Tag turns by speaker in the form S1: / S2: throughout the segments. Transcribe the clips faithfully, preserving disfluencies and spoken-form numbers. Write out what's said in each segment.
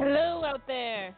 S1: Hello out there.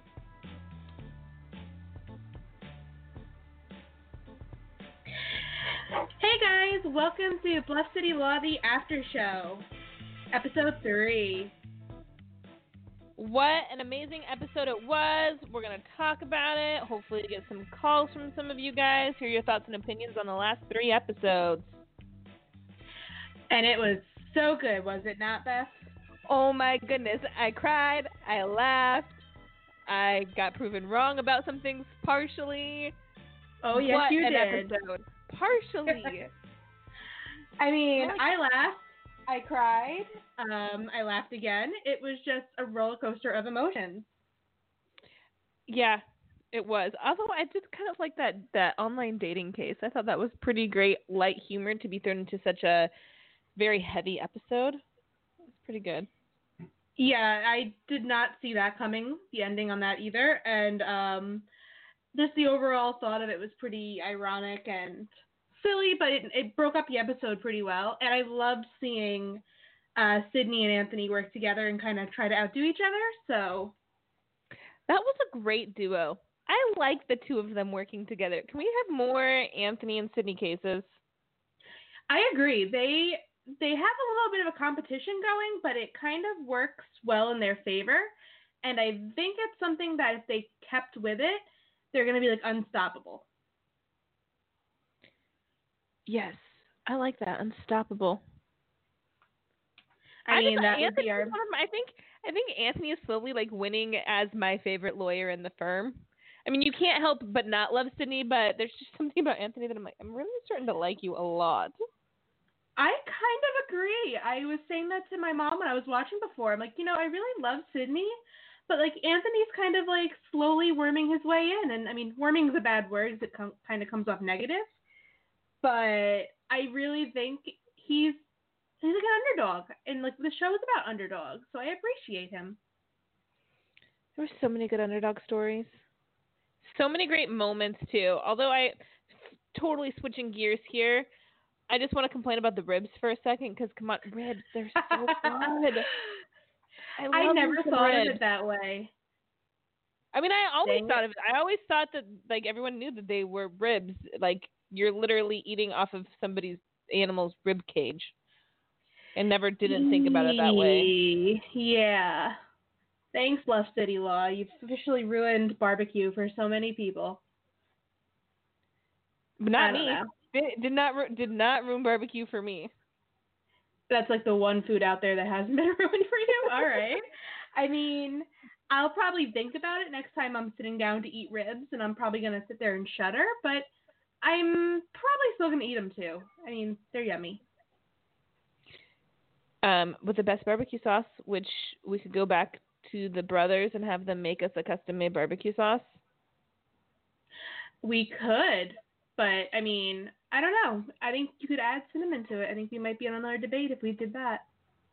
S2: Hey guys, welcome to Bluff City Law, the After Show, episode three.
S1: What an amazing episode it was. We're going to talk about it. Hopefully get some calls from some of you guys. Hear your thoughts and opinions on the last three episodes.
S2: And it was so good, was it not, Beth?
S1: Oh my goodness. I cried. I laughed. I got proven wrong about some things partially.
S2: Oh, yes,
S1: what
S2: you
S1: an
S2: did.
S1: Episode. Partially.
S2: I mean,
S1: Like-
S2: I laughed. I cried. Um, I laughed again. It was just a roller coaster of emotions.
S1: Yeah, it was. Although I did kind of like that, that online dating case. I thought that was pretty great, light humor to be thrown into such a very heavy episode. It was pretty good.
S2: Yeah, I did not see that coming, the ending on that either. And um, just the overall thought of it was pretty ironic and silly, but it, it broke up the episode pretty well. And I loved seeing uh, Sydney and Anthony work together and kind of try to outdo each other. So
S1: That was a great duo. I like the two of them working together. Can we have more Anthony and Sydney cases?
S2: I agree. They they have a little bit of a competition going, but it kind of works well in their favor. And I think it's something that if they kept with it, they're going to be like unstoppable.
S1: Yes, I like that. Unstoppable.
S2: I,
S1: I
S2: mean,
S1: just,
S2: that would
S1: Anthony
S2: be our...
S1: is one of my- I think I think Anthony is slowly like winning as my favorite lawyer in the firm. I mean, you can't help but not love Sydney, but there's just something about Anthony that I'm like, I'm really starting to like you a lot.
S2: I kind of agree. I was saying that to my mom when I was watching before. I'm like, you know, I really love Sydney, but like Anthony's kind of like slowly worming his way in. And I mean, worming is a bad word. It com- kind of comes off negative. But I really think he's he's like an underdog, and like the show is about underdogs, so I appreciate him.
S1: There were so many good underdog stories. So many great moments, too. Although I, totally switching gears here, I just want to complain about the ribs for a second, because, come on, ribs, they're so good. I, love
S2: I never thought
S1: ribs.
S2: of it that way.
S1: I mean, I always
S2: Dang
S1: thought
S2: it.
S1: of it. I always thought that, like, everyone knew that they were ribs. Like, you're literally eating off of somebody's animal's rib cage. And never didn't think about it that way.
S2: Yeah. Thanks, Bluff City Law. You've officially ruined barbecue for so many people.
S1: But not
S2: I don't
S1: me.
S2: know.
S1: Did, did not ru- did not ruin barbecue for me.
S2: That's like the one food out there that hasn't been ruined for you. All right. I mean, I'll probably think about it next time I'm sitting down to eat ribs, and I'm probably going to sit there and shudder, but I'm probably still going to eat them too. I mean, they're yummy.
S1: Um, with the best barbecue sauce, which we could go back to the brothers and have them make us a custom-made barbecue sauce.
S2: We could, but I mean, I don't know. I think you could add cinnamon to it. I think we might be on another debate if we did that.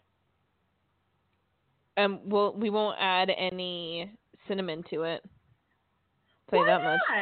S1: Um, well, we won't add any cinnamon to it. Tell you
S2: Why
S1: that much.
S2: not?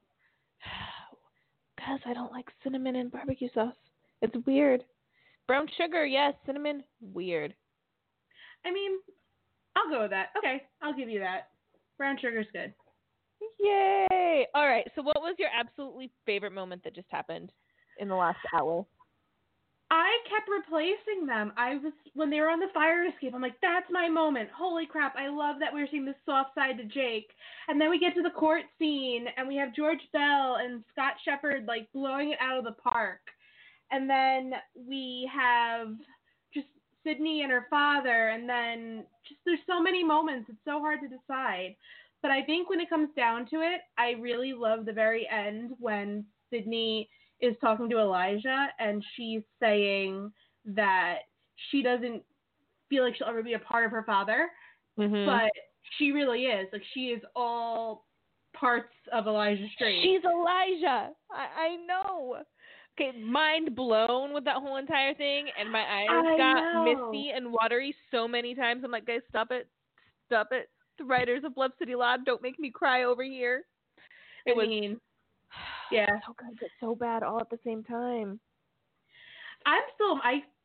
S1: Because I don't like cinnamon in barbecue sauce. It's weird. Brown sugar, yes. Cinnamon, weird.
S2: I mean, I'll go with that. Okay, I'll give you that. Brown sugar's good.
S1: Yay! All right, so what was your absolutely favorite moment that just happened in the last hour?
S2: I kept replacing them. I was when they were on the fire escape. I'm like, that's my moment. Holy crap! I love that we're seeing the soft side to Jake. And then we get to the court scene, and we have George Bell and Scott Shepherd like blowing it out of the park. And then we have just Sydney and her father, and then just there's so many moments. It's so hard to decide. But I think when it comes down to it, I really love the very end when Sydney is talking to Elijah, and she's saying that she doesn't feel like she'll ever be a part of her father,
S1: Mm-hmm.
S2: but she really is. Like, she is all parts of Elijah Strait.
S1: She's Elijah. I, I know. Okay, mind blown with that whole entire thing, and my eyes
S2: I
S1: got
S2: know.
S1: misty and watery so many times. I'm like, guys, stop it. Stop it. The writers of Bluff City Law, don't make me cry over here. It
S2: I
S1: was
S2: mean, yeah.
S1: so good but so bad all at the same time.
S2: I'm still, I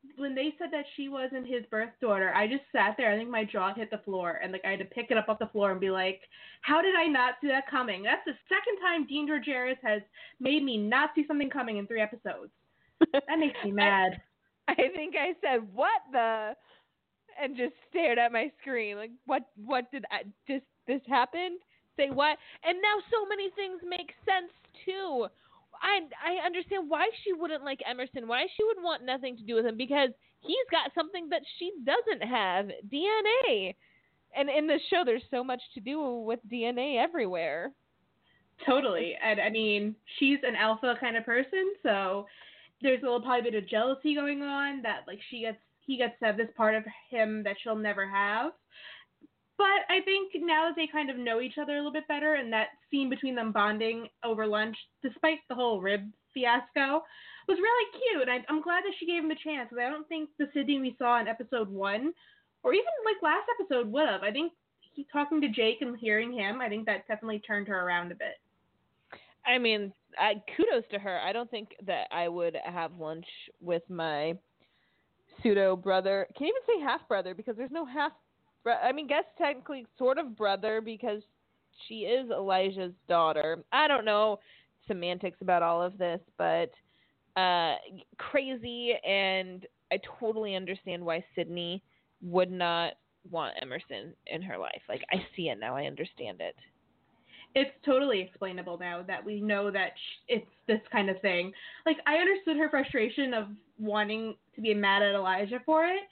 S2: when they said that she wasn't his birth daughter, I just sat there. I think my jaw hit the floor, and like I had to pick it up off the floor and be like, "How did I not see that coming?" That's the second time Dean Georgaris has made me not see something coming in three episodes. That makes me mad.
S1: I, I think I said, "What the?" and just stared at my screen like, "What? What did I just this happened? Say what?" And now so many things make sense too. I I understand why she wouldn't like Emerson, why she would want nothing to do with him, because he's got something that she doesn't have, D N A. And in this show, there's so much to do with D N A everywhere.
S2: Totally. And I mean, she's an alpha kind of person, so there's a little probably bit of jealousy going on that like she gets he gets to have this part of him that she'll never have. But I think now that they kind of know each other a little bit better, and that scene between them bonding over lunch, despite the whole rib fiasco, was really cute. And I, I'm glad that she gave him a chance, because I don't think the Sydney we saw in episode one, or even like last episode, would have. I think he, talking to Jake and hearing him, I think that definitely turned her around a bit.
S1: I mean, I, kudos to her. I don't think that I would have lunch with my pseudo brother. Can't even say half brother, because there's no half. I mean, guess technically sort of brother, because she is Elijah's daughter. I don't know semantics about all of this, but uh, crazy, and I totally understand why Sydney would not want Emerson in her life. Like, I see it now. I understand it.
S2: It's totally explainable now that we know that it's this kind of thing. Like, I understood her frustration of wanting to be mad at Elijah for it,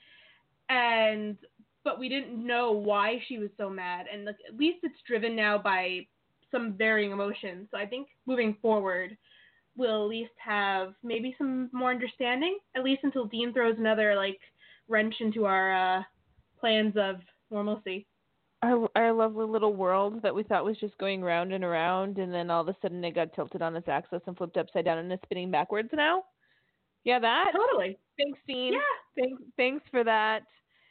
S2: and but we didn't know why she was so mad. And like, at least it's driven now by some varying emotions. So I think moving forward, we'll at least have maybe some more understanding, at least until Dean throws another like wrench into our uh, plans of normalcy.
S1: Our, our lovely little world that we thought was just going round and around, and then all of a sudden it got tilted on its axis and flipped upside down and is spinning backwards now. Yeah, that?
S2: Totally.
S1: Thanks, Dean.
S2: Yeah.
S1: Thanks, thanks for that.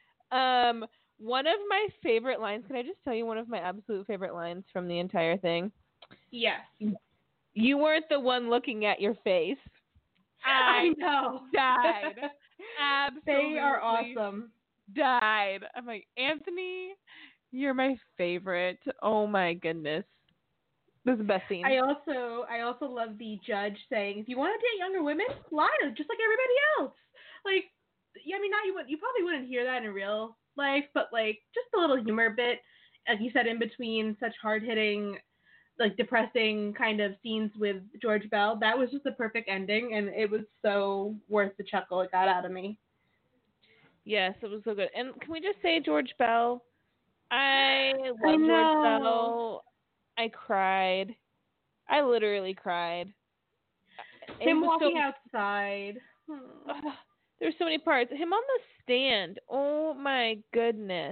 S1: Um, one of my favorite lines, can I just tell you one of my absolute favorite lines from the entire thing?
S2: Yes.
S1: You weren't the one looking at your face.
S2: I, I know.
S1: Died. Absolutely.
S2: They are awesome.
S1: Died. I'm like, Anthony, you're my favorite. Oh my goodness. This is the best scene.
S2: I also I also love the judge saying, if you want to date younger women, lie just like everybody else. Like, yeah, I mean, not you would you probably wouldn't hear that in real life, but like just a little humor bit, like you said, in between such hard hitting, like depressing kind of scenes with George Bell. That was just the perfect ending, and it was so worth the chuckle it got out of me.
S1: Yes, it was so good. And can we just say George Bell? I love
S2: I
S1: George Bell. I cried. I literally cried.
S2: Him walking
S1: so,
S2: outside.
S1: Uh, there's so many parts. Him on the stand. Oh my goodness.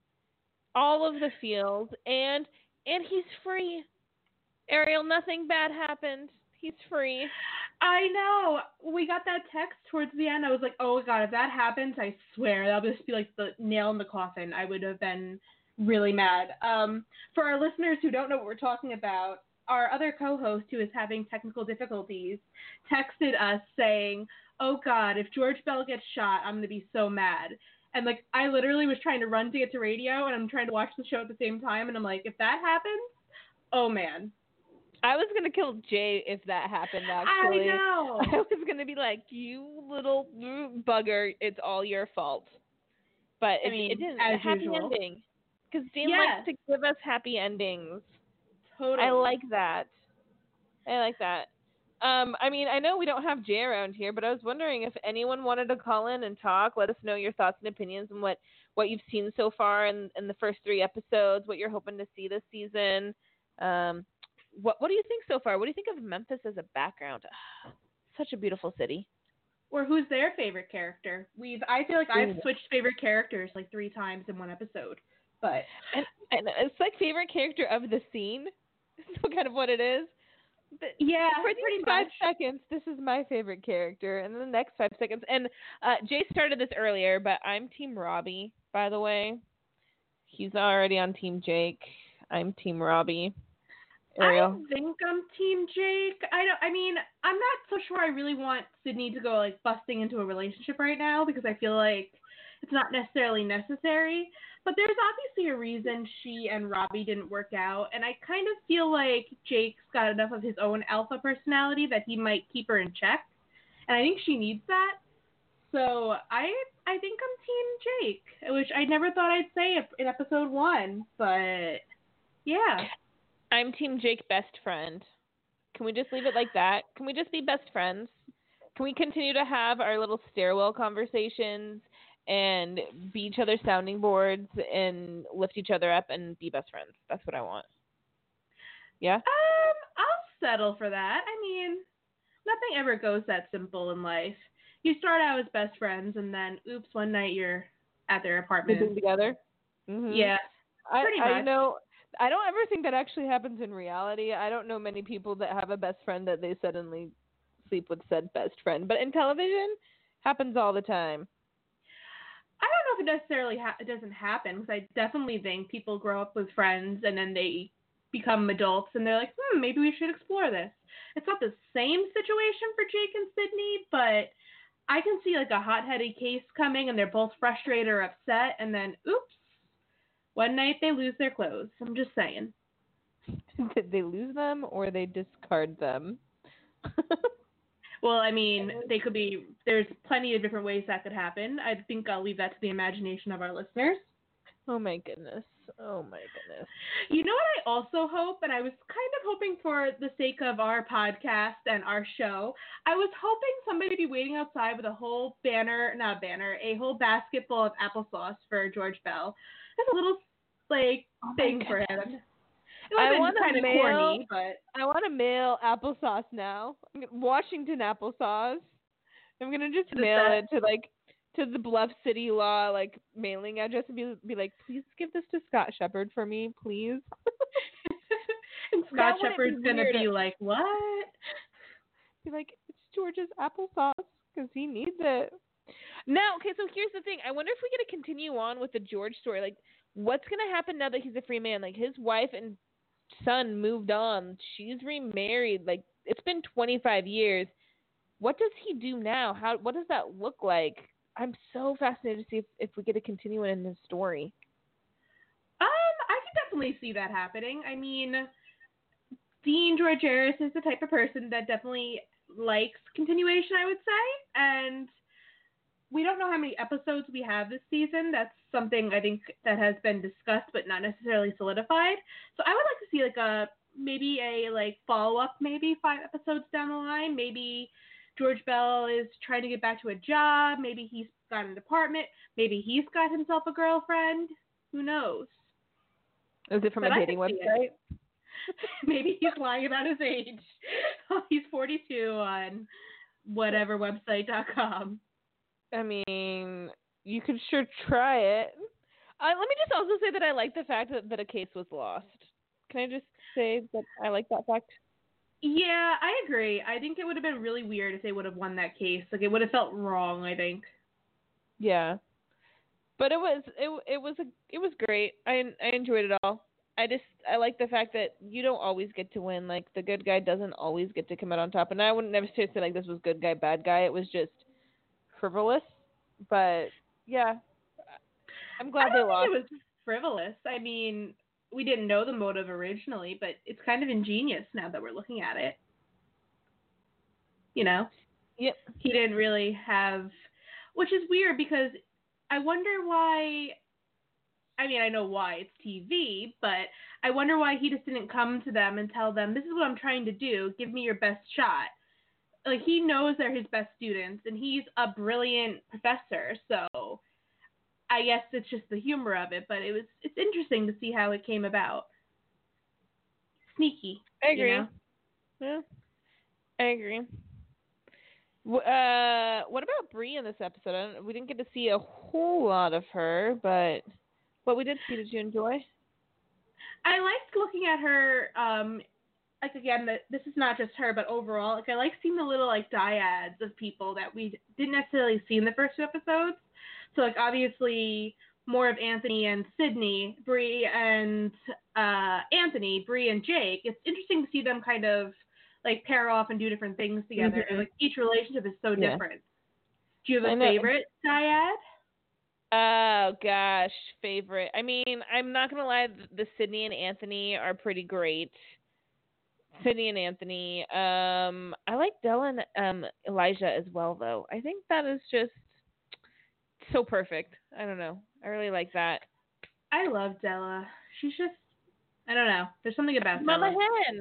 S1: All of the feels, and and he's free. Ariel, nothing bad happened. He's free.
S2: I know. We got that text towards the end. I was like, oh god, if that happens, I swear that'll just be like the nail in the coffin. I would have been really mad. Um, for our listeners who don't know what we're talking about, our other co-host who is having technical difficulties texted us saying, oh god, if George Bell gets shot, I'm going to be so mad. And like, I literally was trying to run to get to radio, and I'm trying to watch the show at the same time, and I'm like, if that happens, oh man.
S1: I was going to kill Jay if that happened, actually.
S2: I know.
S1: I was going to be like, you little bugger, it's all your fault. But
S2: I
S1: it,
S2: mean,
S1: it didn't.
S2: as
S1: A happy
S2: usual.
S1: ending. Because Dean
S2: yes.
S1: likes to give us happy endings.
S2: Totally.
S1: I like that. I like that. Um, I mean, I know we don't have Jay around here, but I was wondering if anyone wanted to call in and talk. Let us know your thoughts and opinions on what, what you've seen so far in, in the first three episodes, what you're hoping to see this season. Um, what what do you think so far? What do you think of Memphis as a background? Such a beautiful city.
S2: Or who's their favorite character? We've I feel like I've switched favorite characters like three times in one episode. But
S1: and, and it's like favorite character of the scene. So kind of what it is. But
S2: yeah,
S1: for these
S2: pretty
S1: five
S2: much.
S1: seconds, this is my favorite character, and then the next five seconds. And uh, Jay started this earlier, but I'm Team Robbie, by the way. He's already on Team Jake. I'm Team Robbie. Ariel?
S2: I think I'm Team Jake. I don't. I mean, I'm not so sure. I really want Sydney to go like busting into a relationship right now because I feel like it's not necessarily necessary. But there's obviously a reason she and Robbie didn't work out, and I kind of feel like Jake's got enough of his own alpha personality that he might keep her in check, and I think she needs that. So I I think I'm Team Jake, which I never thought I'd say in episode one, but yeah.
S1: I'm Team Jake, best friend. Can we just leave it like that? Can we just be best friends? Can we continue to have our little stairwell conversations and be each other's sounding boards and lift each other up and be best friends? That's what I want. Yeah?
S2: Um, I'll settle for that. I mean, nothing ever goes that simple in life. You start out as best friends, and then, oops, one night you're at their apartment.
S1: Living together? Mm-hmm.
S2: Yeah, pretty
S1: I,
S2: much.
S1: I know. I don't ever think that actually happens in reality. I don't know many people that have a best friend that they suddenly sleep with said best friend. But in television, happens all the time.
S2: I don't know if it necessarily ha- it doesn't happen, because I definitely think people grow up with friends and then they become adults and they're like, hmm, maybe we should explore this. It's not the same situation for Jake and Sydney, but I can see like a hot-headed case coming and they're both frustrated or upset, and then, oops, one night they lose their clothes. I'm just saying.
S1: Did they lose them or they discard them?
S2: Well, I mean, they could be, there's plenty of different ways that could happen. I think I'll leave that to the imagination of our listeners.
S1: Oh my goodness. Oh my goodness.
S2: You know what I also hope, and I was kind of hoping for the sake of our podcast and our show, I was hoping somebody would be waiting outside with a whole banner, not a banner, a whole basket full of applesauce for George Bell. Just a little, like,
S1: oh
S2: thing for him. It would
S1: I
S2: have been kind of
S1: mail,
S2: corny, but...
S1: I want to mail applesauce now. Washington applesauce. I'm going to just
S2: to
S1: mail it to, like, to the Bluff City Law, like, mailing address and be, be like, please give this to Scott Shepard for me, please.
S2: And Scott Shepard's going to be like, what?
S1: Be like, it's George's applesauce because he needs it. Now, okay, so here's the thing. I wonder if we get to continue on with the George story. Like, what's going to happen now that he's a free man? Like, his wife and son moved on. She's remarried. Like, it's been twenty-five years. What does he do now? How? What does that look like? I'm so fascinated to see if, if we get to continue in this story.
S2: Um, I can definitely see that happening. I mean, Dean Georgaris is the type of person that definitely likes continuation, I would say. And we don't know how many episodes we have this season. That's something I think that has been discussed but not necessarily solidified. So I would like to see like a maybe a like follow-up, maybe five episodes down the line. Maybe George Bell is trying to get back to a job. Maybe he's got an apartment. Maybe he's got himself a girlfriend. Who knows?
S1: Is it from
S2: but
S1: a dating website?
S2: Maybe he's lying about his age. He's forty-two on whatever website dot com.
S1: I mean, you could sure try it. Uh, let me just also say that I like the fact that, that a case was lost. Can I just say that I like that fact?
S2: Yeah, I agree. I think it would have been really weird if they would have won that case. Like, it would have felt wrong, I think.
S1: Yeah. But it was it it was a it was great. I I enjoyed it all. I just I like the fact that you don't always get to win. Like, the good guy doesn't always get to come out on top. And I wouldn't never say like this was good guy bad guy. It was just frivolous. But yeah, I'm glad
S2: I
S1: they
S2: don't
S1: lost.
S2: think it was frivolous. I mean, we didn't know the motive originally, but it's kind of ingenious now that we're looking at it. You know?
S1: Yep.
S2: He didn't really have, which is weird because I wonder why. I mean, I know why, it's T V, but I wonder why he just didn't come to them and tell them, this is what I'm trying to do, give me your best shot. Like, he knows they're his best students, and he's a brilliant professor, so I guess it's just the humor of it, but it was it's interesting to see how it came about. Sneaky.
S1: I agree.
S2: You know?
S1: Yeah, I agree. Uh, what about Bree in this episode? I don't, we didn't get to see a whole lot of her, but what we did see, did you enjoy?
S2: I liked looking at her. Um, like again, the, this is not just her, but overall, like I like seeing the little like dyads of people that we didn't necessarily see in the first two episodes. So like obviously more of Anthony and Sydney, Bree and uh, Anthony, Bree and Jake, it's interesting to see them kind of like pair off and do different things together.
S1: Mm-hmm.
S2: Like each relationship is so
S1: Yeah.
S2: different. Do you have
S1: I
S2: a
S1: know.
S2: favorite dyad?
S1: Oh gosh, favorite. I mean, I'm not gonna lie. The Sydney and Anthony are pretty great. Sydney and Anthony. Um, I like Della and um, Elijah as well, though. I think that is just so perfect. I don't know. I really like that.
S2: I love Della. She's just, I don't know. There's something about
S1: Mama
S2: Della.
S1: Hen.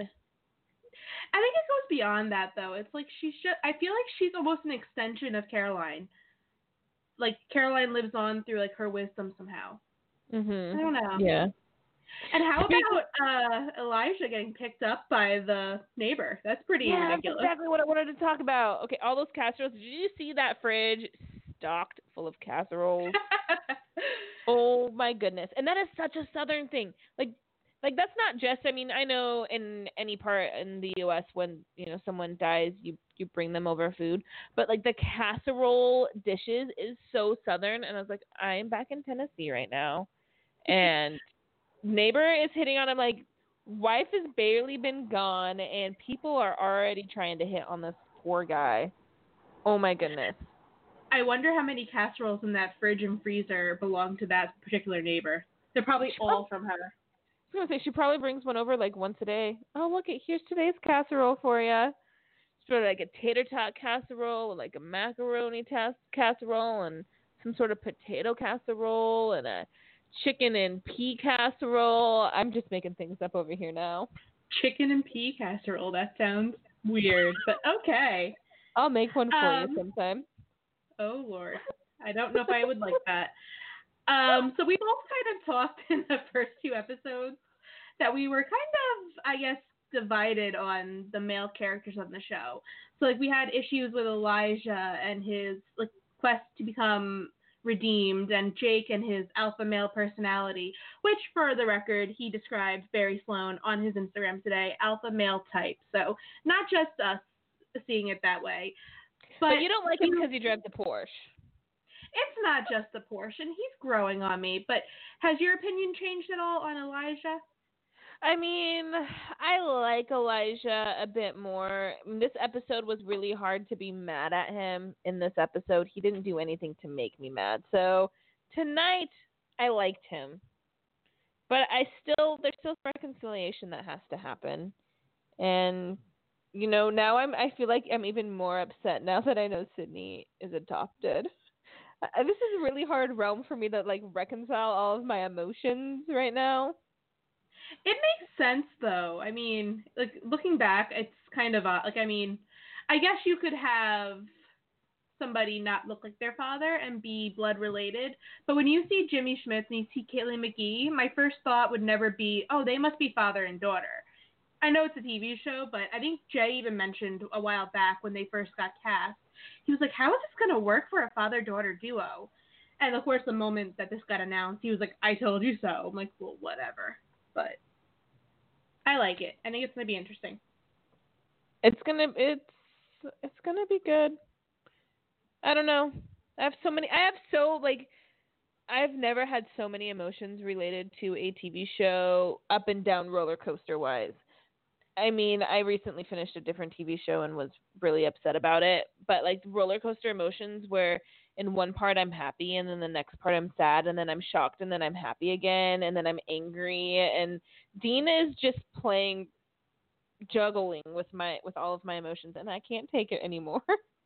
S2: I think it goes beyond that, though. It's like she's just, I feel like she's almost an extension of Caroline. Like, Caroline lives on through, like, her wisdom somehow.
S1: Mhm.
S2: I don't know.
S1: Yeah.
S2: And how
S1: Speaking-
S2: about uh, Elijah getting picked up by the neighbor? That's pretty
S1: yeah,
S2: ridiculous.
S1: that's exactly what I wanted to talk about. Okay, all those casseroles. Did you see that fridge stocked full of casseroles? Oh my goodness. And that is such a southern thing. Like like that's not just I mean, I know in any part in the U S when, you know, someone dies, you you bring them over food, but like the casserole dishes is so southern and I was like, I am back in Tennessee right now. And neighbor is hitting on him like wife has barely been gone and people are already trying to hit on this poor guy. Oh my goodness.
S2: I wonder how many casseroles in that fridge and freezer belong to that particular neighbor. They're probably all from her.
S1: I was gonna say she probably brings one over like once a day. Oh look, it here's today's casserole for you. Sort of like a tater tot casserole, like a macaroni tas- casserole, and some sort of potato casserole, and a chicken and pea casserole. I'm just making things up over here now.
S2: Chicken and pea casserole. That sounds weird, but okay.
S1: I'll make one for
S2: Um,
S1: you sometime.
S2: Oh Lord, I don't know if I would like that. Um, so we both kind of talked in the first two episodes that we were kind of, I guess, divided on the male characters on the show. So like we had issues with Elijah and his like quest to become redeemed, and Jake and his alpha male personality, which for the record he described Barry Sloan on his Instagram today, alpha male type. So not just us seeing it that way. But,
S1: But you don't like him because he drives a Porsche.
S2: It's not just the portion. He's growing on me. But has your opinion changed at all on Elijah?
S1: I mean, I like Elijah a bit more. This episode was really hard to be mad at him in this episode. He didn't do anything to make me mad. So tonight, I liked him. But I still, there's still reconciliation that has to happen. And, you know, now I'm, I feel like I'm even more upset now that I know Sydney is adopted. Uh, this is a really hard realm for me to, like, reconcile all of my emotions right now.
S2: It makes sense, though. I mean, like, looking back, it's kind of, uh, like, I mean, I guess you could have somebody not look like their father and be blood related. But when you see Jimmy Schmitz and you see Caitlin McGee, my first thought would never be, oh, they must be father and daughter. I know it's a T V show, but I think Jay even mentioned a while back when they first got cast, he was like, how is this going to work for a father-daughter duo? And, of course, the moment that this got announced, he was like, I told you so. I'm like, well, whatever. But I like it. I think it's going to be interesting.
S1: It's going to, it's, it's going to be good. I don't know. I have so many, I have so, like, I've never had so many emotions related to a T V show up and down roller coaster wise. I mean, I recently finished a different T V show and was really upset about it. But like roller coaster emotions where in one part I'm happy and then the next part I'm sad and then I'm shocked and then I'm happy again and then I'm angry. And Dean is just playing juggling with my with all of my emotions and I can't take it anymore.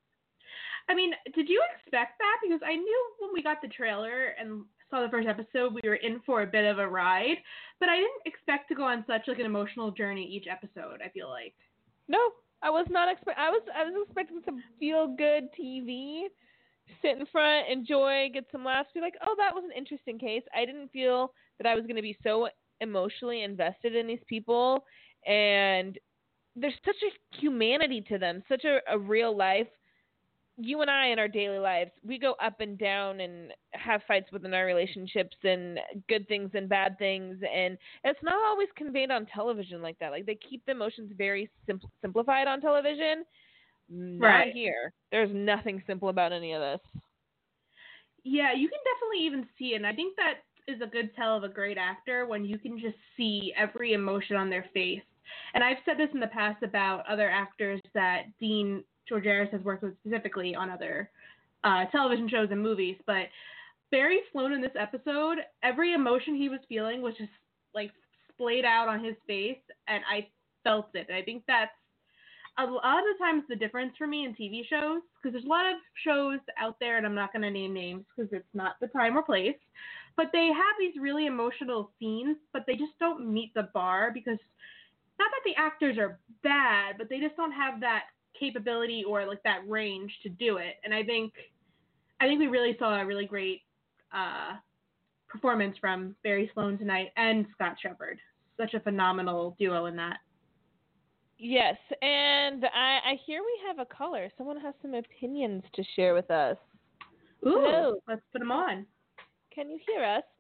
S2: I mean, did you expect that? Because I knew when we got the trailer and saw the first episode, we were in for a bit of a ride, but I didn't expect to go on such like an emotional journey each episode. I feel like.
S1: No, I was not expect. I was I was expecting some feel good T V, sit in front, enjoy, get some laughs, be like, oh, that was an interesting case. I didn't feel that I was going to be so emotionally invested in these people, and there's such a humanity to them, such a, a real life. You and I in our daily lives, we go up and down and have fights within our relationships and good things and bad things. And it's not always conveyed on television like that. Like they keep the emotions very sim- simplified on television. Not
S2: Right.
S1: here. There's nothing simple about any of this.
S2: Yeah, you can definitely even see it. And I think that is a good tell of a great actor when you can just see every emotion on their face. And I've said this in the past about other actors that Dean Georgaris has worked with specifically on other uh, television shows and movies. But Barry Sloane in this episode, every emotion he was feeling was just like splayed out on his face, and I felt it. And I think that's a lot of the times the difference for me in T V shows, because there's a lot of shows out there, and I'm not going to name names because it's not the time or place, but they have these really emotional scenes, but they just don't meet the bar because not that the actors are bad, but they just don't have that capability or like that range to do it. And I think I think we really saw a really great uh, performance from Barry Sloane tonight and Scott Shepherd. Such a phenomenal duo in that.
S1: Yes, and I, I hear we have a caller. Someone has some opinions to share with us.
S2: Ooh,
S1: Hello.
S2: let's put them on.
S1: Can you hear us?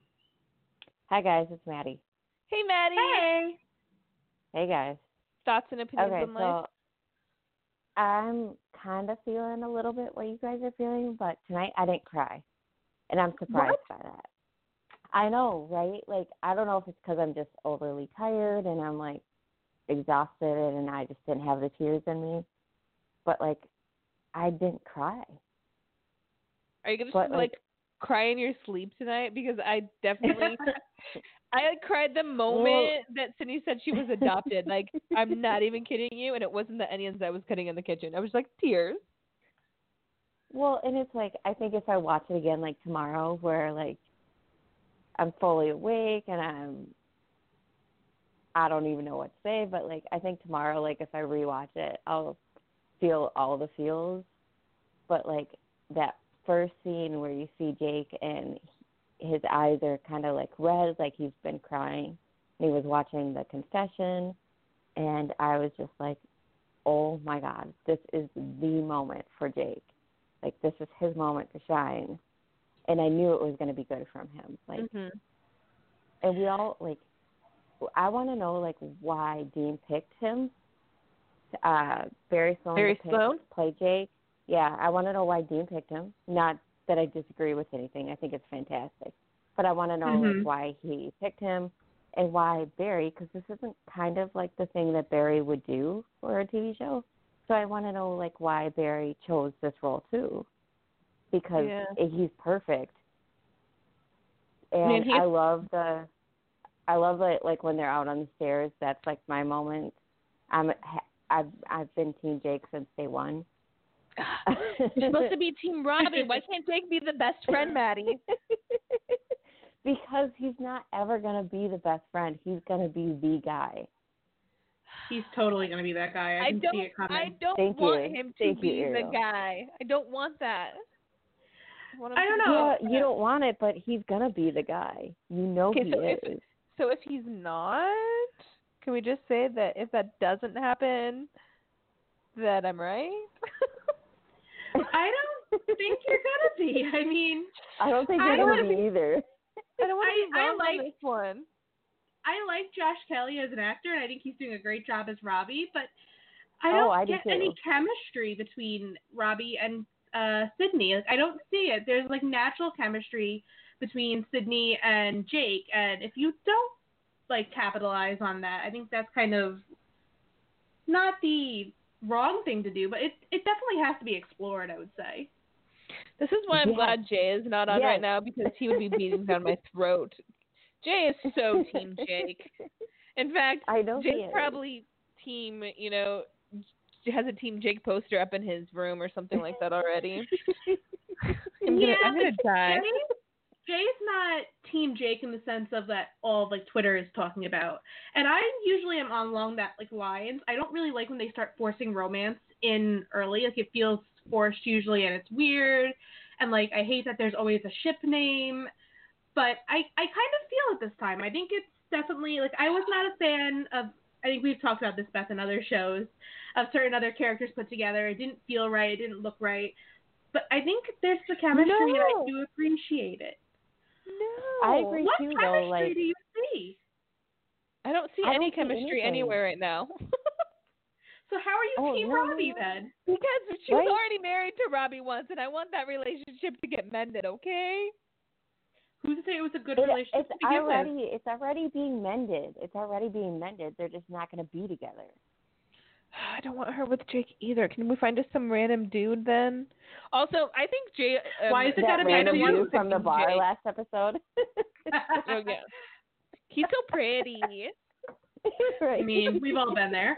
S3: Hi, guys. It's Maddie.
S1: Hey, Maddie.
S2: Hey.
S3: Hey, guys.
S1: Thoughts and opinions
S3: Okay,
S1: on life?
S3: so I'm kind of feeling a little bit what you guys are feeling, but tonight I didn't cry, and I'm surprised
S2: What?
S3: by that. I know, right? Like, I don't know if it's because I'm just overly tired and I'm, like, exhausted and I just didn't have the tears in me, but, like, I didn't cry.
S1: Are you going to
S3: but,
S1: like, like cry in your sleep tonight? Because I definitely, I like, cried the moment
S3: well,
S1: that Sydney said she was adopted. Like, I'm not even kidding you, and it wasn't the onions I was cutting in the kitchen. I was like, tears.
S3: Well, and it's like, I think if I watch it again, like, tomorrow, where, like, I'm fully awake and I'm, I don't even know what to say, but, like, I think tomorrow, like, if I rewatch it, I'll feel all the feels. But, like, that first scene where you see Jake and his eyes are kind of, like, red, like he's been crying, and he was watching the confession, and I was just like, oh, my God, this is the moment for Jake. Like, this is his moment to shine. And I knew it was going to be good from him. Like,
S1: Mm-hmm.
S3: and we all, like, I want to know, like, why Dean picked him, uh, Barry Sloane,
S1: Barry
S3: to pick,
S1: Sloane?
S3: play Jake. Yeah, I want to know why Dean picked him. Not that I disagree with anything. I think it's fantastic. But I want to know,
S2: Mm-hmm.
S3: like, why he picked him and why Barry, because this isn't kind of like the thing that Barry would do for a T V show. So I want to know, like, why Barry chose this role, too. Because
S1: Yeah.
S3: he's perfect. And
S1: I mean, he's-
S3: I love the, I love it, like, when they're out on the stairs. That's, like, my moment. I'm, I've, I've been Team Jake since day one.
S1: You're supposed to be Team Robbie. Why can't Jake be the best friend, Maddie?
S3: Because he's not ever going to be the best friend. He's going to be the guy.
S2: He's totally going to be that guy. I
S1: I
S2: can
S1: don't,
S2: see it coming.
S1: I don't
S3: Thank
S1: want
S3: you.
S1: him to
S3: Thank you,
S1: be the
S3: Ariel.
S1: guy. I don't want that. I, want him
S2: I
S1: to
S2: don't
S1: be-
S2: know.
S3: Yeah, you don't want it, but he's going to be the guy. You know
S1: Okay,
S3: he
S1: so
S3: is.
S1: if, so if he's not, can we just say that if that doesn't happen, that I'm right?
S2: I don't think you're going to be. I mean,
S3: I don't think
S2: I
S3: you're going to
S2: wanna
S3: be either.
S1: I don't want to
S2: I-
S1: be
S2: I
S1: wrong
S2: like-
S1: on this one.
S2: I like Josh Kelly as an actor, and I think he's doing a great job as Robbie, but I
S3: Oh,
S2: don't
S3: I do
S2: get
S3: too.
S2: any chemistry between Robbie and uh, Sydney. Like, I don't see it. There's, like, natural chemistry between Sydney and Jake, and if you don't, like, capitalize on that, I think that's kind of not the wrong thing to do, but it it definitely has to be explored, I would say.
S1: This is why I'm
S3: Yes.
S1: glad Jay is not on
S3: Yes.
S1: right now, because he would be beating down my throat. Jay is so Team Jake. In fact,
S3: I know he
S1: Jay's
S3: is.
S1: probably team, you know, has a Team Jake poster up in his room or something like that already. I'm gonna,
S2: Yeah,
S1: I'm gonna
S2: but
S1: die.
S2: Jay, Jay's not Team Jake in the sense of that all of, like, Twitter is talking about. And I usually am on along that, like, lines. I don't really like when they start forcing romance in early. Like, it feels forced usually, and it's weird. And, like, I hate that there's always a ship name. But I, I kind of feel it this time. I think it's definitely, like, I was not a fan of, I think we've talked about this, Beth, in other shows, of certain other characters put together. It didn't feel right. It didn't look right. But I think there's the chemistry, and I
S1: No.
S2: do appreciate it.
S1: No.
S3: I agree
S2: What
S3: too,
S2: chemistry
S3: though. Like,
S2: do you see?
S1: I don't see
S3: I
S1: any
S3: don't see
S1: chemistry
S3: anything.
S1: anywhere right now.
S2: So how are you
S3: Oh,
S2: Team
S3: no, no,
S2: Robbie
S3: no.
S2: then?
S1: Because she
S3: Right?
S1: was already married to Robbie once, and I want that relationship to get mended, okay?
S2: Who's to say it was a good
S3: It,
S2: relationship
S3: it's
S2: to begin
S3: already
S2: with?
S3: it's already being mended. It's already being mended. They're just not going to be together.
S1: I don't want her with Jake either. Can we find us some random dude then? Also, I think Jay. Um,
S2: Why is it
S3: That
S2: gotta be a
S3: random
S2: dude?
S3: dude from the bar
S1: Jake.
S3: last episode.
S1: Oh yeah, he's so pretty.
S3: Right.
S2: I mean, we've all been there.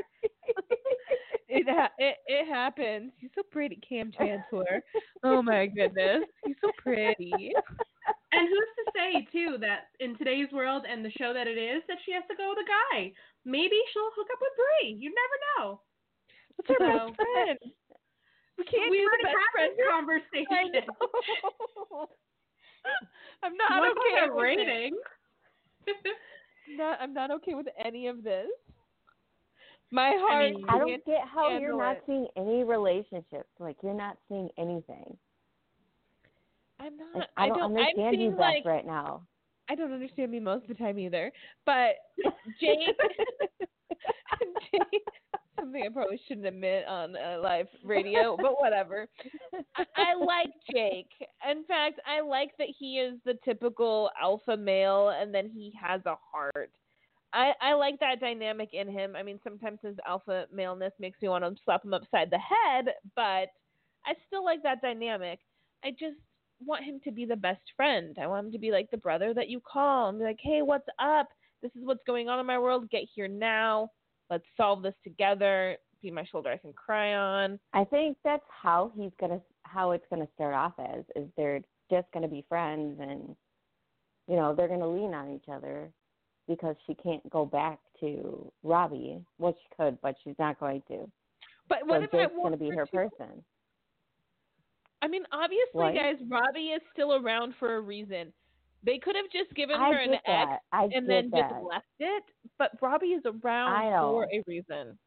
S1: It ha- it it happens. He's so pretty, Cam Chancellor. Oh my goodness, he's so pretty.
S2: And who's to say, too, that in today's world and the show that it is, that she has to go with a guy? Maybe she'll hook up with Brie. You never know.
S1: What's her
S2: So-
S1: best friend? We can't
S2: we
S1: do the
S2: already
S1: best
S2: had
S1: friend.
S2: this conversation.
S1: I know. I'm not
S2: What's
S1: okay
S2: on the
S1: with it.
S2: rating?
S1: Not, I'm not okay with any of this. My heart.
S2: mean,
S3: I
S1: can't
S3: don't get how you're
S1: handle
S3: not
S1: it.
S3: seeing any relationships. Like you're not seeing anything.
S1: I'm not.
S3: Like, I don't
S1: I'm
S3: understand you
S1: seeing,
S3: Beth
S1: like,
S3: right now.
S1: I don't understand me most of the time either. But Jake, Jake, something I probably shouldn't admit on uh, live radio, but whatever. I, I like Jake. In fact, I like that he is the typical alpha male, and then he has a heart. I, I like that dynamic in him. I mean, sometimes his alpha maleness makes me want to slap him upside the head, but I still like that dynamic. I just want him to be the best friend. I want him to be like the brother that you call and be like, hey, what's up? This is what's going on in my world. Get here now. Let's solve this together. Be my shoulder I can cry on.
S3: I think that's how he's gonna how it's gonna start off as is they're just gonna be friends and you know they're gonna lean on each other because she can't go back to Robbie. Well, she could, but she's not going to.
S1: But what
S3: so
S1: if I
S3: Jake's
S1: want
S3: gonna be
S1: her
S3: her
S1: to?
S3: person.
S1: I mean, obviously,
S3: What?
S1: guys, Robbie is still around for a reason. They could have just given
S3: I
S1: her an
S3: get that.
S1: X
S3: I
S1: and
S3: get
S1: then
S3: that.
S1: just left it, but Robbie is around
S3: I know.
S1: for a reason.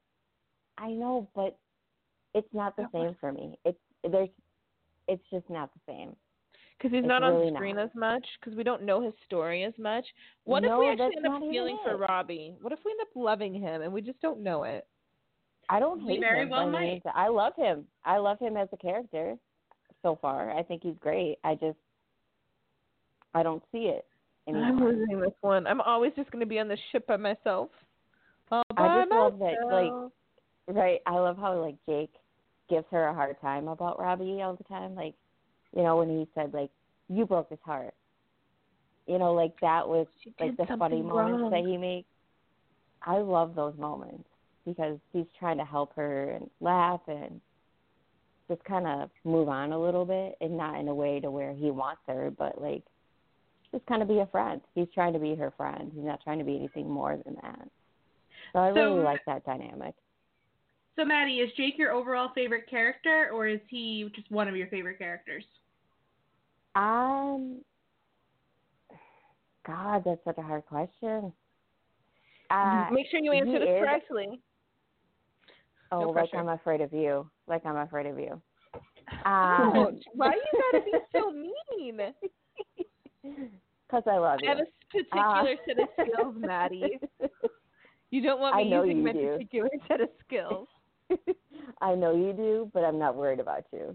S3: I know, but it's not the same for me. It's there's, it's just not the same.
S1: Because he's
S3: It's
S1: not
S3: really
S1: on screen
S3: not.
S1: as much, because we don't know his story as much. What if
S3: No,
S1: we actually
S3: that's
S1: end up
S3: not even
S1: feeling for
S3: it.
S1: Robbie? What if we end up loving him and we just don't know it?
S3: I don't
S2: We
S3: hate
S2: very
S3: him.
S2: well
S3: by any
S2: might.
S3: means. I love him. I love him as a character so far. I think he's great. I just I don't see it anymore.
S1: I'm losing this one. I'm always just going to be on the ship by myself. All by
S3: I just
S1: myself.
S3: love that, like, right, I love how, like, Jake gives her a hard time about Robbie all the time. Like, you know, when he said, like, you broke his heart. You know, like, that was,
S1: She
S3: like,
S1: did
S3: the funny
S1: something
S3: moments
S1: wrong.
S3: that he makes. I love those moments because he's trying to help her and laugh and just kind of move on a little bit and not in a way to where he wants her, but, like, just kind of be a friend. He's trying to be her friend. He's not trying to be anything more than that. So I
S2: So-
S3: really like that dynamic.
S2: So, Maddie, is Jake your overall favorite character, or is he just one of your favorite characters?
S3: Um, God, that's such a hard question. Uh,
S1: Make sure you answer
S3: he
S1: this
S3: is-
S1: correctly.
S3: oh,
S1: no
S3: like
S1: pressure.
S3: I'm afraid of you. Like I'm afraid of you.
S1: Oh,
S3: Um,
S1: why you gotta be so mean?
S3: Because I love
S1: I
S3: you.
S1: have a particular set of skills, Maddie. You don't want
S3: I
S1: me
S3: know
S1: using
S3: you
S1: my
S3: do.
S1: particular set of skills.
S3: I know you do, but I'm not worried about you.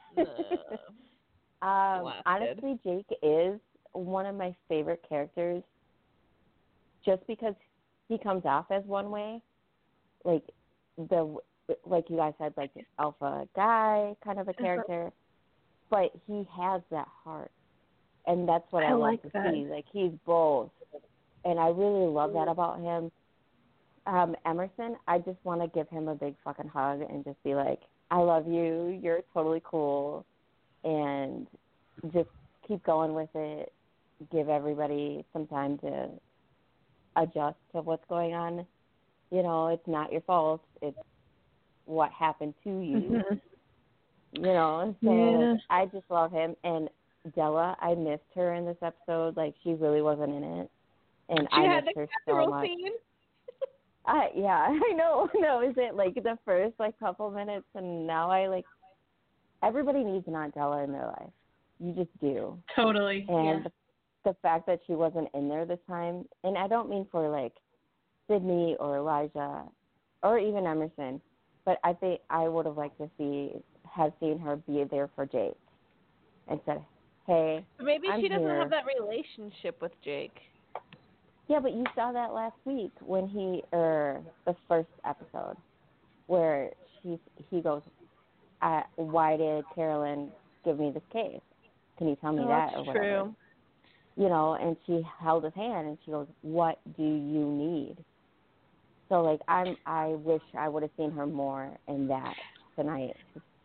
S3: um,
S1: Blasted.
S3: honestly, Jake is one of my favorite characters just because he comes off as one way. Like, the like you guys said, like alpha guy kind of a character, but he has that heart, and that's what I,
S1: I
S3: love
S1: like
S3: to
S1: that.
S3: see. Like he's both, and I really love that about him. Um, Emerson, I just want to give him a big fucking hug and just be like, I love you. You're totally cool, and just keep going with it. Give everybody some time to adjust to what's going on. You know, it's not your fault. It's what happened to you.
S1: Mhm.
S3: You know, so
S1: Yeah.
S3: I just love him. And Della, I missed her in this episode. Like, she really wasn't in it. And
S1: She
S3: I
S1: had
S3: missed
S1: the
S3: her so
S1: casserole
S3: much.
S1: scene.
S3: I, yeah, I know. No, is it like the first, like, couple minutes? And now I, like, everybody needs an Aunt Della in their life. You just do.
S2: Totally.
S3: And
S2: yeah.
S3: the, the fact that she wasn't in there this time, and I don't mean for, like, Sydney or Elijah or even Emerson. But I think I would have liked to see have seen her be there for Jake and said, "Hey,
S1: Maybe
S3: I'm
S1: she doesn't
S3: here."
S1: have that relationship with Jake.
S3: Yeah, but you saw that last week when he, or the first episode, where she he goes, uh, "Why did Carolyn give me this case? Can you tell me
S1: Oh,
S3: that
S1: that's
S3: or whatever?"
S1: true.
S3: You know, and she held his hand and she goes, "What do you need?" So like I'm, I wish I would have seen her more in that tonight.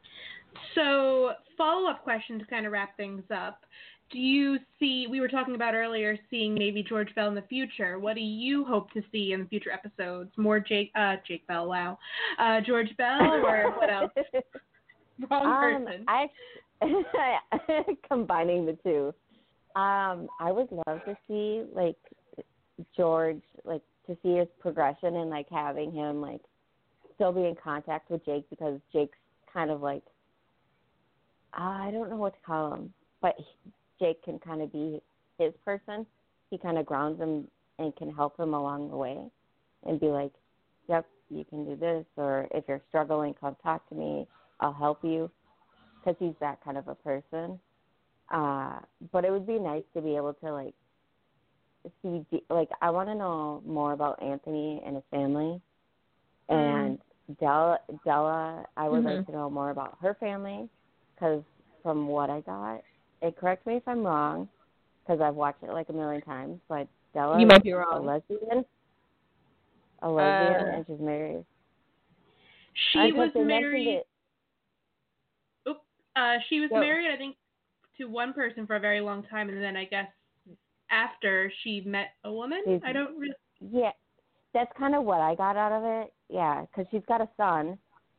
S2: So, follow-up question to kind of wrap things up. Do you see, we were talking about earlier, seeing maybe George Bell in the future. What do you hope to see in the future episodes? More Jake, uh, Jake Bell, wow. Uh, George Bell, or what else? Wrong
S3: um,
S2: person.
S3: I, combining the two. Um, I would love to see, like, George, like, to see his progression and, like, having him, like, still be in contact with Jake, because Jake's kind of, like, I don't know what to call him, but he, Jake can kind of be his person. He kind of grounds him and can help him along the way and be like, yep, you can do this, or if you're struggling, come talk to me, I'll help you, because he's that kind of a person. Uh, but it would be nice to be able to, like, see, like, I want to know more about Anthony and his family. And mm. Della, Della, I would mm-hmm. like to know more about her family, because from what I got, and correct me if I'm wrong, because I've watched it like a million times, but Della
S1: you might be
S3: is
S1: wrong.
S3: a lesbian, a lesbian, uh, and she's married.
S2: She was married. Oops, uh, she was so, married, I think, to one person for a very long time, and then I guess after she met a woman. I don't really.
S3: Yeah, that's kind of what I got out of it. Yeah, because she's got a son,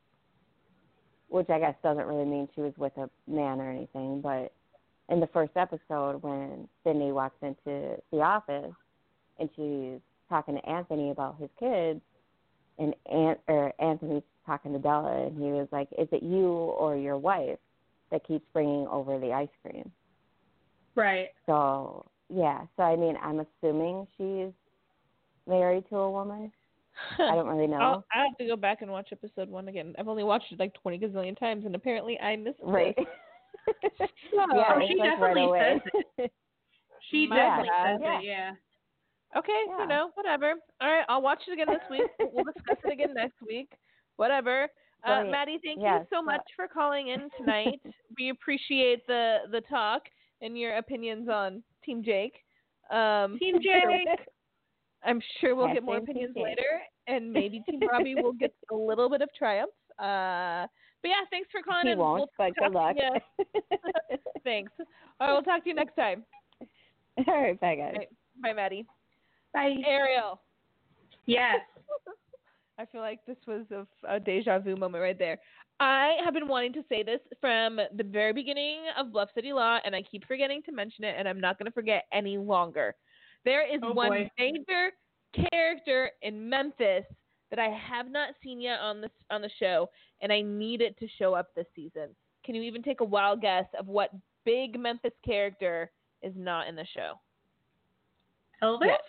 S3: which I guess doesn't really mean she was with a man or anything, but in the first episode when Sydney walks into the office and she's talking to Anthony about his kids, and Aunt, or Anthony's talking to Della, and he was like, is it you or your wife that keeps bringing over the ice cream?
S2: Right.
S3: So, yeah. So, I mean, I'm assuming she's married to a woman. I don't really know.
S1: I'll, I have to go back and watch episode one again. I've only watched it like twenty gazillion times, and apparently I missed
S3: right.
S1: it.
S3: So,
S2: yeah,
S3: oh,
S2: she
S3: like
S2: definitely
S3: right
S2: says it. She
S3: yeah,
S2: definitely says
S3: yeah.
S2: it, yeah.
S1: Okay,
S3: yeah.
S1: you know, whatever. All right, I'll watch it again this week. We'll discuss it again next week. Whatever. Uh, Maddie, thank
S3: yes,
S1: you so much for calling in tonight. We appreciate the, the talk and your opinions on Team Jake. Um,
S2: Team Jake!
S1: I'm sure we'll
S3: Hashtag
S1: get more opinions
S3: Team
S1: later, and maybe Team Robbie will get a little bit of triumph. Uh, but yeah, thanks for calling
S3: he
S1: in.
S3: Won't,
S1: we'll
S3: but good luck.
S1: Thanks. All right, we'll talk to you next time.
S3: All right, bye, guys.
S1: Right, bye, Maddie.
S2: Bye.
S1: Ariel.
S2: Yes.
S1: I feel like this was a, a deja vu moment right there. I have been wanting to say this from the very beginning of Bluff City Law, and I keep forgetting to mention it, and I'm not going to forget any longer. There is
S2: oh,
S1: one
S2: boy.
S1: major character in Memphis that I have not seen yet on this on the show, and I need it to show up this season. Can you even take a wild guess of what big Memphis character is not in the show?
S2: Elvis?
S1: Yes.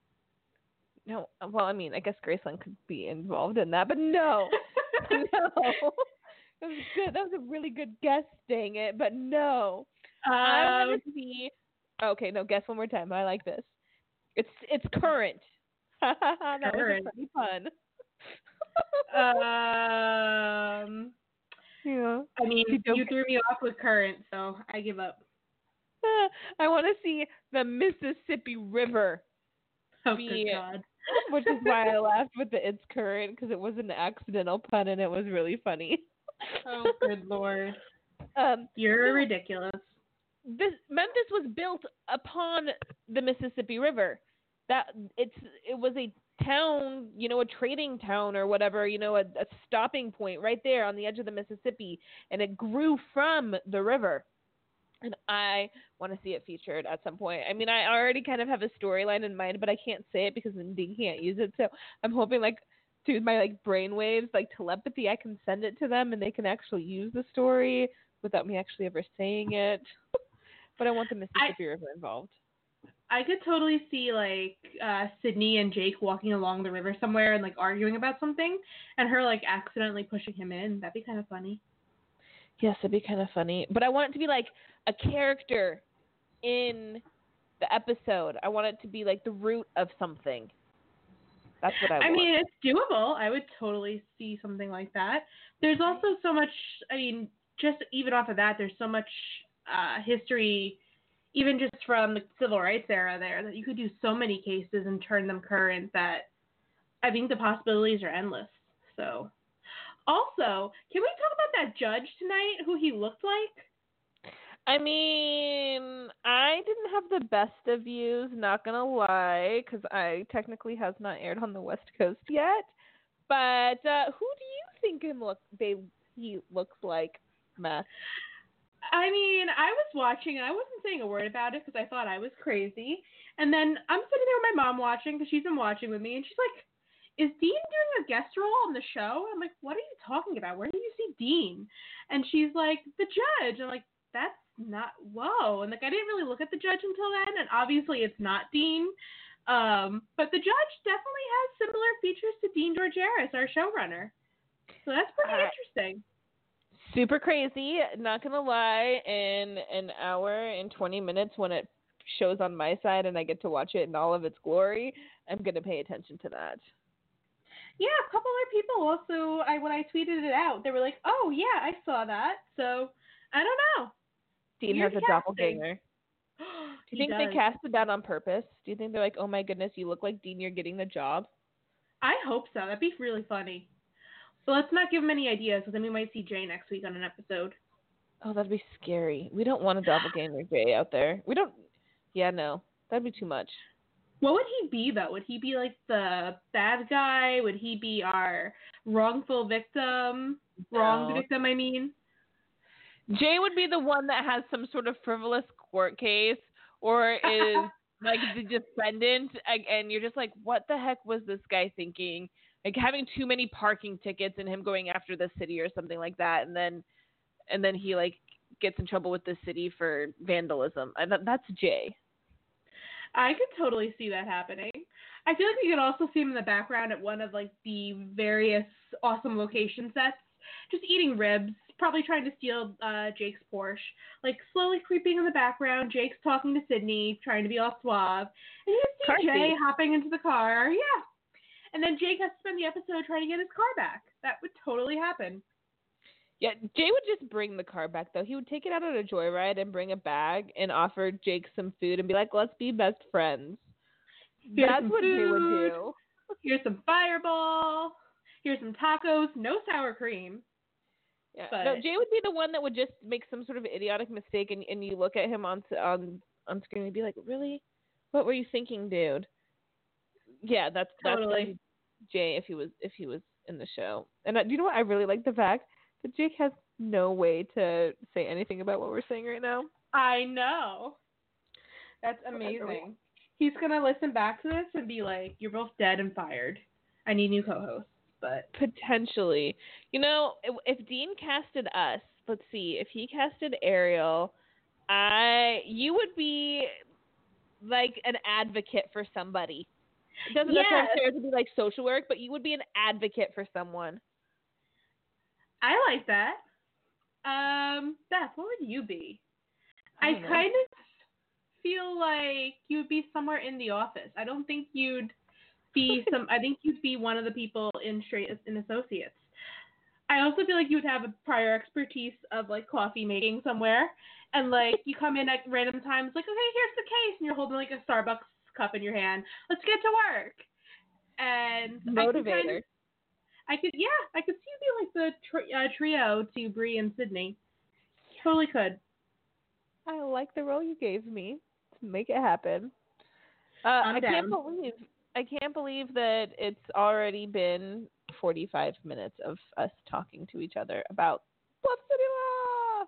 S1: No, well, I mean, I guess Graceland could be involved in that, but no, no. That was good. That was a really good guess, dang it, but no.
S2: Um,
S1: I want to see. Okay, no, guess one more time. I like this. It's it's current. that
S2: current.
S1: was a funny pun.
S2: um.
S1: Yeah.
S2: I mean, you threw me off with current, so I give up.
S1: I want to see the Mississippi River.
S2: Oh,
S1: be,
S2: good God.
S1: Which is why I laughed with the it's current, because it was an accidental pun and it was really funny.
S2: Oh, good Lord.
S1: Um,
S2: You're
S1: no,
S2: ridiculous.
S1: This Memphis was built upon the Mississippi River. That it's it was a town, you know, a trading town or whatever, you know, a, a stopping point right there on the edge of the Mississippi, and it grew from the river. And I want to see it featured at some point. I mean, I already kind of have a storyline in mind, but I can't say it because Dean can't use it. So I'm hoping, like, through my like brainwaves, like telepathy, I can send it to them and they can actually use the story without me actually ever saying it. But I want the Mississippi
S2: I,
S1: River involved.
S2: I could totally see like uh, Sydney and Jake walking along the river somewhere and like arguing about something, and her like accidentally pushing him in. That'd be kind of funny.
S1: Yes, it'd be kind of funny. But I want it to be like a character in the episode. I want it to be like the root of something. That's what I, I want.
S2: I mean, it's doable. I would totally see something like that. There's also so much, I mean, just even off of that, there's so much uh, history, even just from the civil rights era there, that you could do so many cases and turn them current that I think the possibilities are endless. So, also, can we talk about that judge tonight, who he looked like?
S1: I mean, I didn't have the best of views, not gonna lie, because I technically has not aired on the West Coast yet. But uh, who do you think him look they he looks like, Matt?
S2: I mean, I was watching and I wasn't saying a word about it because I thought I was crazy. And then I'm sitting there with my mom watching because she's been watching with me, and she's like, "Is Dean doing a guest role on the show?" I'm like, "What are you talking about? Where do you see Dean?" And she's like, "The judge." I'm like, "That's not whoa." And like, I didn't really look at the judge until then, and obviously it's not Dean. Um, but the judge definitely has similar features to Dean Georgaris, our showrunner. So that's pretty uh, interesting.
S1: Super crazy, not gonna lie. In an hour and twenty minutes, when it shows on my side and I get to watch it in all of its glory, I'm gonna pay attention to that.
S2: Yeah, a couple other people also. I when I tweeted it out, they were like, "Oh yeah, I saw that." So I don't know.
S1: Dean You're has a casting. doppelganger. Do you think
S2: does.
S1: they casted that on purpose? Do you think they're like, "Oh my goodness, you look like Dean, you're getting the job"?
S2: I hope so. That'd be really funny. But let's not give them any ideas, because then we might see Jay next week on an episode.
S1: Oh, that'd be scary. We don't want a doppelganger Jay out there. We don't. Yeah, no, that'd be too much.
S2: What would he be, though? Would he be like the bad guy? Would he be our wrongful victim?
S1: No.
S2: Wronged victim, I mean?
S1: Jay would be the one that has some sort of frivolous court case or is like the defendant, and you're just like, what the heck was this guy thinking? Like having too many parking tickets and him going after the city or something like that, and then and then he like gets in trouble with the city for vandalism. And that's Jay.
S2: I could totally see that happening. I feel like we could also see him in the background at one of like the various awesome location sets, just eating ribs, probably trying to steal uh, Jake's Porsche, like slowly creeping in the background. Jake's talking to Sydney, trying to be all suave, and you see Jay hopping into the car. Yeah, and then Jake has to spend the episode trying to get his car back. That would totally happen.
S1: Yeah, Jay would just bring the car back, though. He would take it out on a joyride and bring it back and offer Jake some food and be like, let's be best friends.
S2: Here's
S1: That's what
S2: food.
S1: Jay would do.
S2: Here's some Fireball. Here's some tacos. No sour cream.
S1: Yeah.
S2: But...
S1: No, Jay would be the one that would just make some sort of idiotic mistake, and, and you look at him on, on on screen and be like, really? What were you thinking, dude? Yeah, that's,
S2: totally.
S1: that's Jay if he was if he was in the show. And uh, do you know what? I really like the fact that Jake has no way to say anything about what we're saying right now.
S2: I know. That's amazing. He's going to listen back to this and be like, you're both dead and fired. I need new co-hosts. But
S1: potentially. You know, if, if Dean casted us, let's see, if he casted Ariel, I you would be like an advocate for somebody. It doesn't
S2: yes.
S1: necessarily have to be like social work, but you would be an advocate for someone.
S2: I like that. Um, Beth, what would you be? I, I kind of feel like you would be somewhere in the office. I don't think you'd be some. I think you'd be one of the people in Straight in Associates. I also feel like you would have a prior expertise of like coffee making somewhere, and like you come in at random times, like, okay, here's the case, and you're holding like a Starbucks cup in your hand. Let's get to work. And
S1: motivator.
S2: I could, kind of, I could yeah, I could see you be like the tri- uh, trio to Bree and Sydney. Totally could.
S1: I like the role you gave me to make it happen. Uh,
S2: I'm
S1: I
S2: down.
S1: can't believe I can't believe that it's already been forty-five minutes of us talking to each other about Bluff City Law.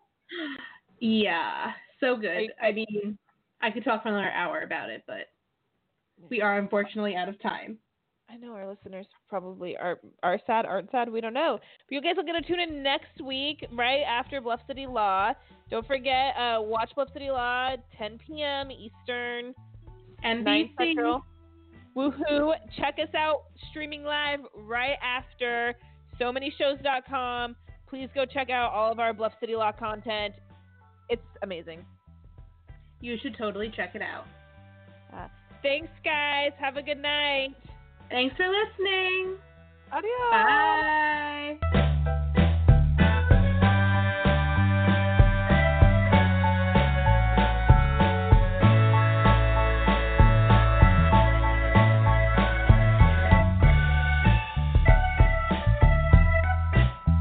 S2: Yeah, so good. I, I mean, I could talk for another hour about it, but we are unfortunately out of time.
S1: I know our listeners probably are are sad, aren't sad. We don't know. But you guys are going to tune in next week, right after Bluff City Law. Don't forget, uh, watch Bluff City Law, ten p.m. Eastern,
S2: N B
S1: nine
S2: C.
S1: Central. Woohoo! Check us out streaming live right after so many shows dot com. Please go check out all of our Bluff City Law content. It's amazing.
S2: You should totally check it out.
S1: Uh, thanks, guys. Have a good night.
S2: Thanks for listening.
S1: Adios.
S2: Bye.